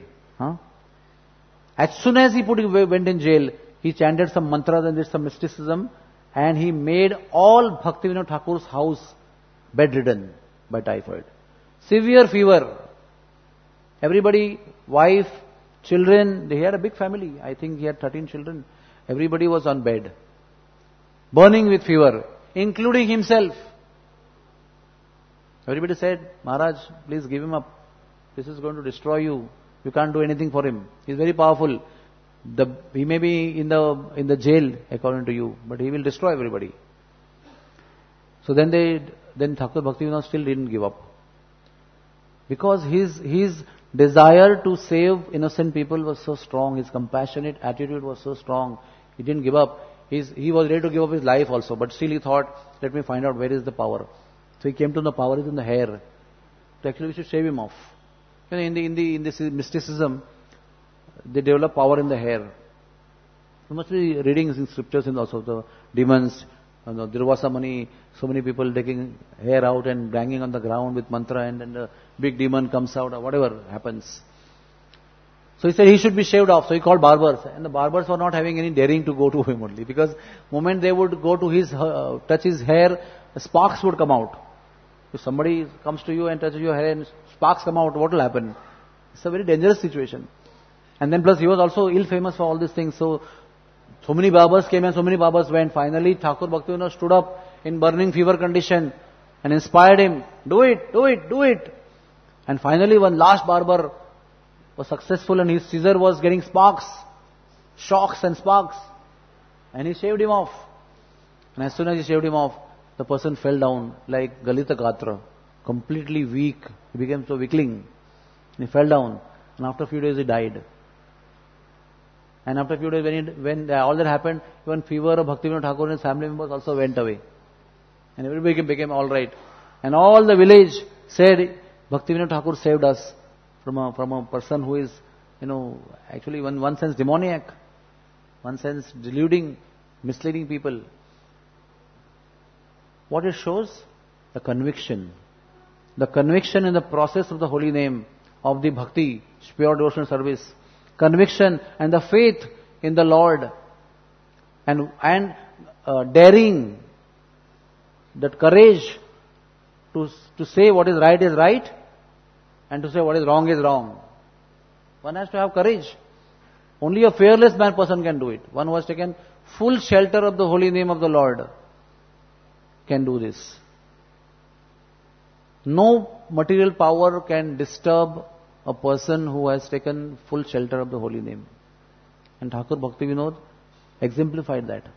As soon as he went in jail, he chanted some mantras and did some mysticism, and he made all Bhaktivinoda Thakur's house bedridden by typhoid. Severe fever. Everybody, wife, children, he had a big family. I think he had 13 children. Everybody was on bed, burning with fever, including himself. Everybody said, Maharaj, please give him up. This is going to destroy you. You can't do anything for him. He is very powerful. He may be in the jail according to you, but he will destroy everybody. So then Thakur Bhaktivinoda still didn't give up. Because his desire to save innocent people was so strong, his compassionate attitude was so strong, he didn't give up. He was ready to give up his life also, but still he thought, let me find out where is the power. So he came to the power is in the hair. So actually we should shave him off. In this mysticism, they develop power in the hair. You must be reading in scriptures and also the demons, Durvasa Muni, so many people taking hair out and banging on the ground with mantra, and then the big demon comes out or whatever happens. So he said he should be shaved off. So he called barbers, and the barbers were not having any daring to go to him only, because moment they would go to touch his hair, sparks would come out. If somebody comes to you and touches your hair and sparks come out, what will happen? It's a very dangerous situation. And then plus he was also ill famous for all these things. So many barbers came and so many barbers went. Finally Thakur Bhaktivinoda stood up in burning fever condition and inspired him, do it, do it, do it. And finally one last barber was successful, and his scissor was getting sparks, shocks and sparks. And he shaved him off. And as soon as he shaved him off, the person fell down like Galita Gatra, completely weak. He became so weakling. And he fell down. And after a few days he died. And after a few days when all that happened, even fever of Bhaktivinoda Thakur and his family members also went away. And everybody became all right. And all the village said, Bhaktivinoda Thakur saved us from a person who is, actually in one sense demoniac, one sense deluding, misleading people. What it shows? The conviction. The conviction in the process of the holy name, of the bhakti, pure devotional service. Conviction and the faith in the Lord. And daring, that courage to say what is right and to say what is wrong. One has to have courage. Only a fearless person can do it. One who has taken full shelter of the holy name of the Lord can do this. No material power can disturb a person who has taken full shelter of the holy name. And Thakur Bhaktivinoda exemplified that.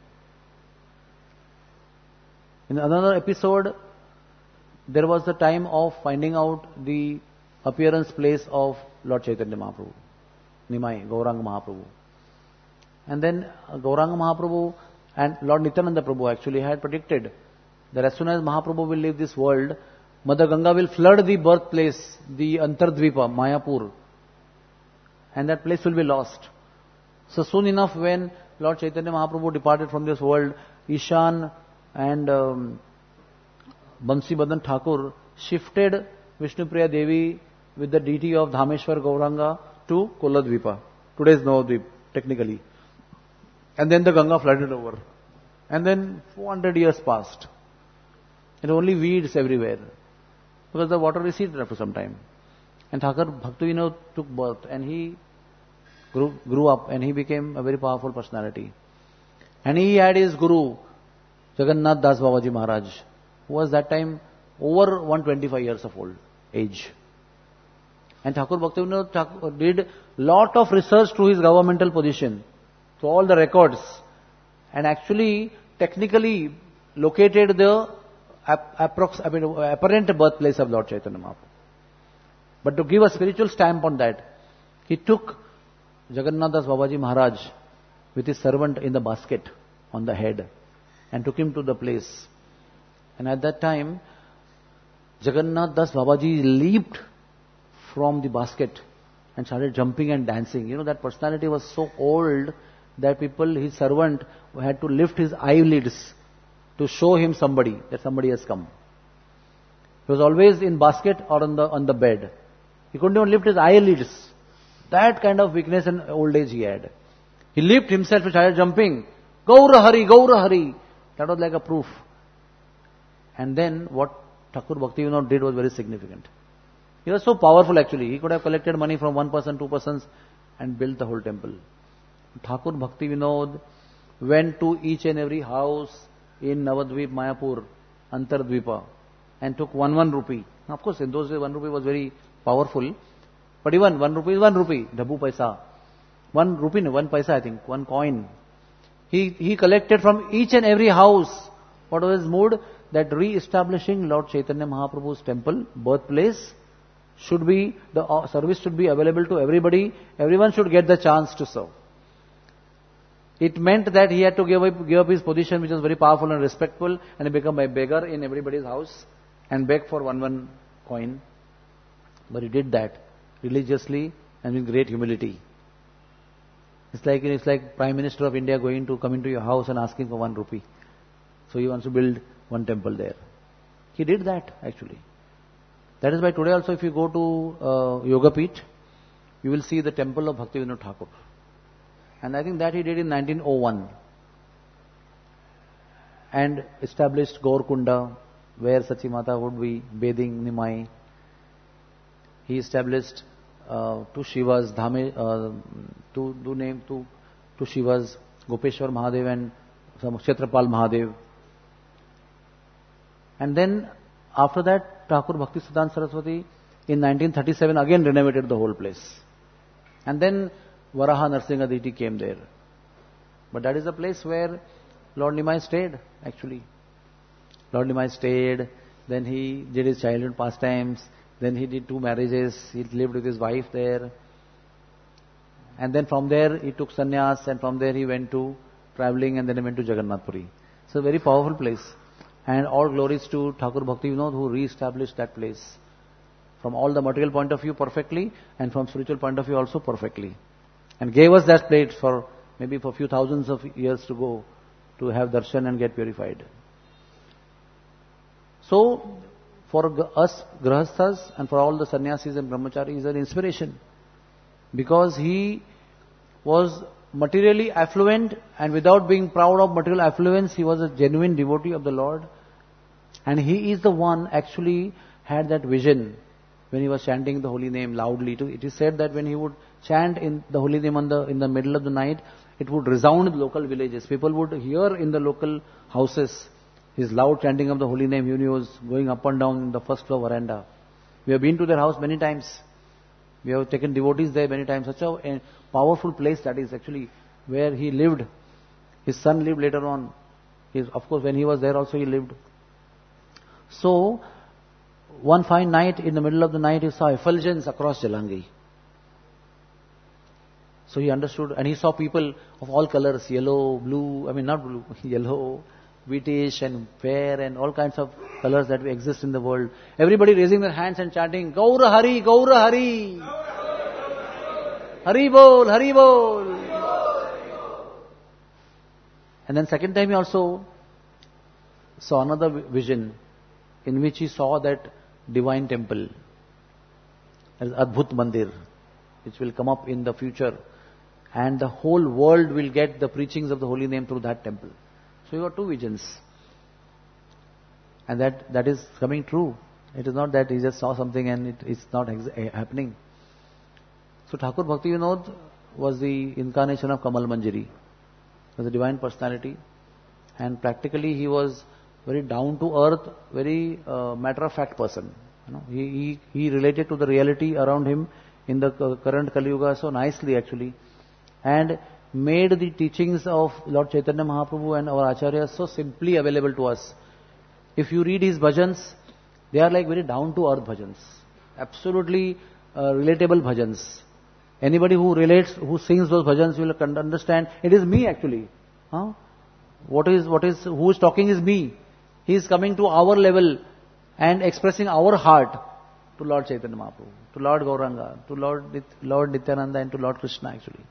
In another episode, there was the time of finding out the appearance place of Lord Chaitanya Mahaprabhu, Nimai, Gauranga Mahaprabhu. And then Gauranga Mahaprabhu and Lord Nityananda Prabhu actually had predicted that as soon as Mahaprabhu will leave this world, Mother Ganga will flood the birthplace, the Antardvipa, Mayapur, and that place will be lost. So soon enough, when Lord Chaitanya Mahaprabhu departed from this world, Ishan and Bansi Badan Thakur shifted Vishnupriya Devi with the deity of Dhameshwar Gauranga to Koladvipa, today's Navadvip, technically. And then the Ganga flooded over. And then 400 years passed. And only weeds everywhere. Because the water receded after some time. And Thakur Bhaktivinoda took birth and he grew up and he became a very powerful personality. And he had his guru, Jagannath Das Babaji Maharaj, who was that time over 125 years of old age. And Thakur Bhaktivinoda did lot of research to his governmental position, to all the records, and actually technically located the apparent birthplace of Lord Chaitanya Mahaprabhu. But to give a spiritual stamp on that, he took Jagannath Das Babaji Maharaj with his servant in the basket on the head and took him to the place. And at that time, Jagannath Das Babaji leaped from the basket and started jumping and dancing. That personality was so old that his servant had to lift his eyelids to show him that somebody has come. He was always in basket or on the bed. He couldn't even lift his eyelids. That kind of weakness and old age he had. He leaped himself and started jumping. Gaura Hari, Gaura Hari. That was like a proof. And then what Thakur Bhaktivinoda did was very significant. He was so powerful actually. He could have collected money from one person, two persons and built the whole temple. Thakur Bhaktivinoda went to each and every house in Navadvip, Mayapur, Antardvipa and took one rupee. Now, of course, in those days 1 rupee was very powerful. But even 1 rupee is 1 rupee, Dhabu Paisa. 1 rupee, 1 paisa I think, 1 coin. He collected from each and every house. What was his mood? That re-establishing Lord Chaitanya Mahaprabhu's temple, birthplace, the service should be available to everybody. Everyone should get the chance to serve. It meant that he had to give up his position, which was very powerful and respectful, and he became a beggar in everybody's house and beg for one coin. But he did that religiously and with great humility. It's like Prime Minister of India coming to your house and asking for 1 rupee. So he wants to build one temple there. He did that actually. That is why today also if you go to Yoga Peeth, you will see the temple of Bhaktivinoda Thakur. And I think that he did in 1901. And established Gaurkunda, where Sachi Mata would be bathing Nimai. He established 2 Shivas, two Shivas, Gopeshwar Mahadev and Kshetrapal Mahadev. And then after that, Thakur Bhakti Siddhanta Saraswati in 1937 again renovated the whole place. And then Varaha Narsingha deity came there. But that is the place where Lord Nimai stayed actually. Lord Nimai stayed, then he did his childhood pastimes, then he did 2 marriages, he lived with his wife there. And then from there he took sannyas, and from there he went to traveling, and then he went to Jagannath Puri. It's a very powerful place. And all glories to Thakur Bhaktivinoda who re-established that place. From all the material point of view perfectly, and from spiritual point of view also perfectly. And gave us that place for maybe for a few thousands of years to go, to have darshan and get purified. So, for us grahasthas and for all the sannyasis and brahmacharis, is an inspiration. Because he was materially affluent, and without being proud of material affluence, he was a genuine devotee of the Lord. And he is the one actually had that vision when he was chanting the holy name loudly. It is said that when he would chant in the holy name in the middle of the night, it would resound in local villages. People would hear in the local houses his loud chanting of the holy name when he was going up and down in the first floor veranda. We have been to their house many times. We have taken devotees there many times. Such a powerful place that is actually where he lived. His son lived later on. Of course, when he was there also he lived. So, one fine night, in the middle of the night, he saw effulgence across Jalangi. So he understood, and he saw people of all colors, yellow, blue, not blue, yellow, wheatish and fair and all kinds of colors that exist in the world. Everybody raising their hands and chanting, Gaura Hari, Gaura Hari. Hari Bol, Hari Bol. And then second time he also saw another vision in which he saw that divine temple, as Adbhut Mandir, which will come up in the future. And the whole world will get the preachings of the holy name through that temple. So he got two visions. And that is coming true. It is not that he just saw something and it is not happening. So Thakur Bhaktivinoda was the incarnation of Kamal Manjari. He was a divine personality. And practically he was very down to earth, very matter of fact person. He related to the reality around him in the current Kali Yuga so nicely actually. And made the teachings of Lord Chaitanya Mahaprabhu and our Acharyas so simply available to us. If you read his bhajans, they are like very down to earth bhajans. Absolutely relatable bhajans. Anybody who relates, who sings those bhajans will understand, it is me actually. Who is talking is me. He is coming to our level and expressing our heart to Lord Chaitanya Mahaprabhu, to Lord Gauranga, to Lord Nityananda and to Lord Krishna actually.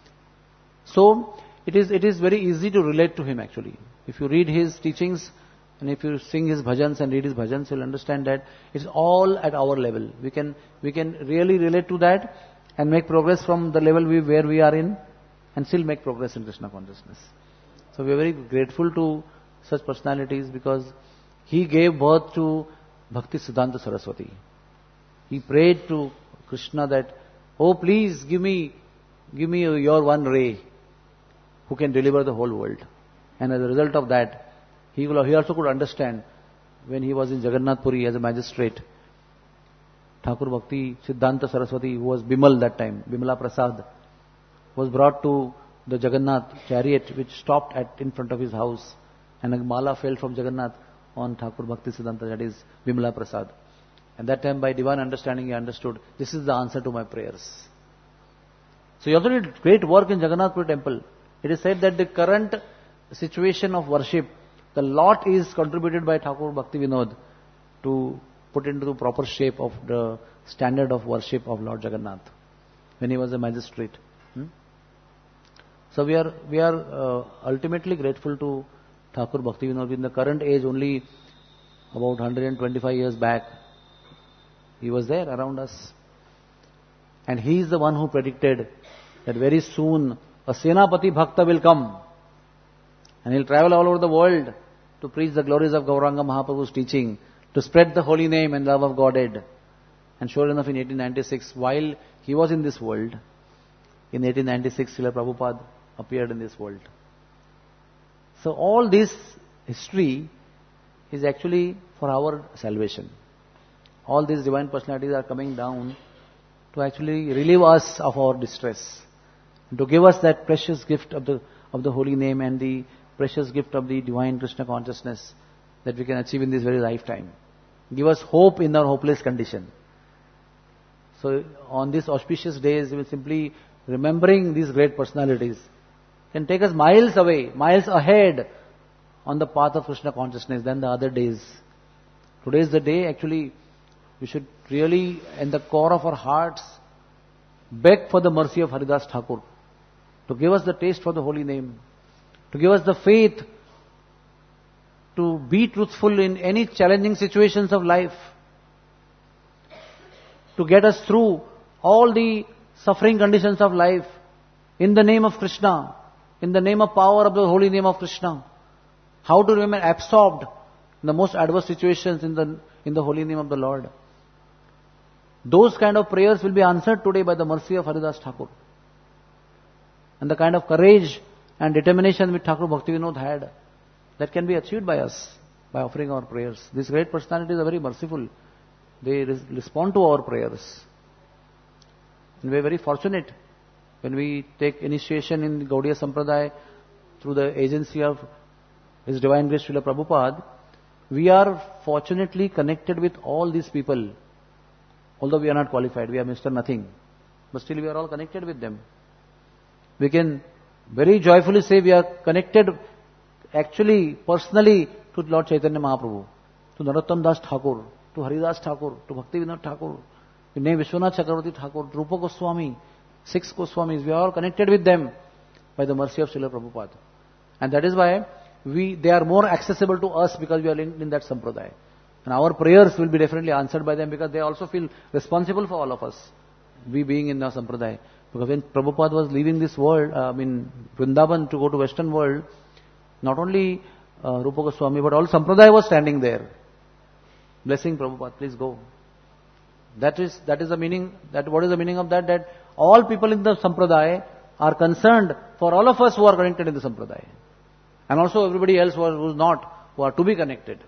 So, it is very easy to relate to him actually. If you read his teachings and if you sing his bhajans and read his bhajans, you'll understand that it's all at our level. We can really relate to that and make progress from the level where we are in and still make progress in Krishna consciousness. So we are very grateful to such personalities because he gave birth to Bhakti Siddhanta Saraswati. He prayed to Krishna that, oh please give me your one ray who can deliver the whole world. And as a result of that, he also could understand when he was in Jagannath Puri as a magistrate. Thakur Bhakti Siddhanta Saraswati, who was Bimal that time, Bimala Prasad, was brought to the Jagannath chariot which stopped in front of his house, and a mala fell from Jagannath on Thakur Bhakti Siddhanta, that is Bimala Prasad. And that time by divine understanding he understood, this is the answer to my prayers. So he also did great work in Jagannath Puri temple. It is said that the current situation of worship, the lot is contributed by Thakur Bhaktivinoda to put into the proper shape of the standard of worship of Lord Jagannath when he was a magistrate. So we are ultimately grateful to Thakur Bhaktivinoda. In the current age, only about 125 years back, he was there around us. And he is the one who predicted that very soon a Senapati Bhakta will come and he'll travel all over the world to preach the glories of Gauranga Mahaprabhu's teaching, to spread the holy name and love of Godhead. And sure enough, in 1896, while he was in this world, in 1896, Srila Prabhupada appeared in this world. So all this history is actually for our salvation. All these divine personalities are coming down to actually relieve us of our distress, to give us that precious gift of the holy name and the precious gift of the divine Krishna consciousness that we can achieve in this very lifetime. Give us hope in our hopeless condition. So on these auspicious days, we will simply remembering these great personalities can take us miles away, miles ahead on the path of Krishna consciousness than the other days. Today is the day actually we should really, in the core of our hearts, beg for the mercy of Haridas Thakur to give us the taste for the holy name, to give us the faith to be truthful in any challenging situations of life, to get us through all the suffering conditions of life in the name of Krishna, in the name of power of the holy name of Krishna. How to remain absorbed in the most adverse situations in the holy name of the Lord. Those kind of prayers will be answered today by the mercy of Haridas Thakur. And the kind of courage and determination which Thakur Bhaktivinoda had, that can be achieved by us, by offering our prayers. These great personalities are very merciful. They respond to our prayers. And we are very fortunate when we take initiation in Gaudiya Sampradaya through the agency of His Divine Grace Srila Prabhupada. We are fortunately connected with all these people. Although we are not qualified, we are Mr. Nothing. But still we are all connected with them. We can very joyfully say we are connected actually, personally to Lord Chaitanya Mahaprabhu, to Narottam Das Thakur, to Haridas Thakur, to Bhaktivinoda Thakur, to Vishwanath Chakravarti Thakur, Rupa Goswami, 6 Goswamis. We are all connected with them by the mercy of Srila Prabhupada. And that is why they are more accessible to us because we are in that sampradaya. And our prayers will be definitely answered by them because they also feel responsible for all of us, we being in the sampradaya. Because when Prabhupada was leaving this world, Vrindavan to go to Western world, not only Rupa Goswami but all sampradaya was standing there, blessing Prabhupada, please go. That is the meaning. What is the meaning of that? That all people in the sampradaya are concerned for all of us who are connected in the sampradaya. And also everybody else who is not, who are to be connected.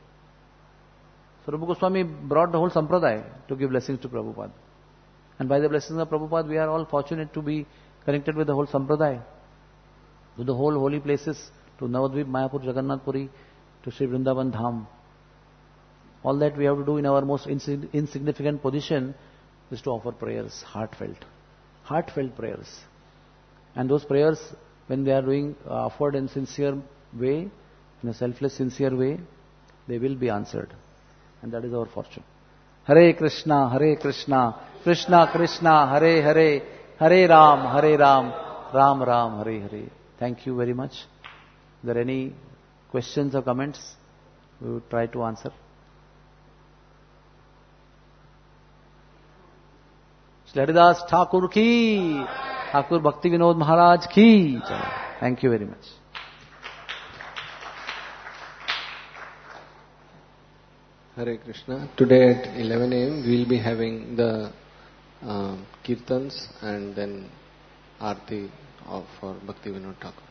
So Rupa Goswami brought the whole sampradaya to give blessings to Prabhupada. And by the blessings of Prabhupada, we are all fortunate to be connected with the whole sampradaya, to the whole holy places, to Navadvip, Mayapur, Jagannath Puri, to Sri Vrindavan Dham. All that we have to do in our most insignificant position is to offer prayers, heartfelt prayers. And those prayers, when they are offered in sincere way, in a selfless, sincere way, they will be answered. And that is our fortune. Hare Krishna, Krishna Krishna, Hare Hare, Hare Ram, Ram Ram, Hare Hare. Thank you very much. If there are any questions or comments, we will try to answer. Shri Haridas Thakur ki, Thakur Bhaktivinoda Maharaj ki. Thank you very much. Hare Krishna. Today at 11 a.m. we will be having the Kirtans and then Aarti for Bhaktivinoda Thakur.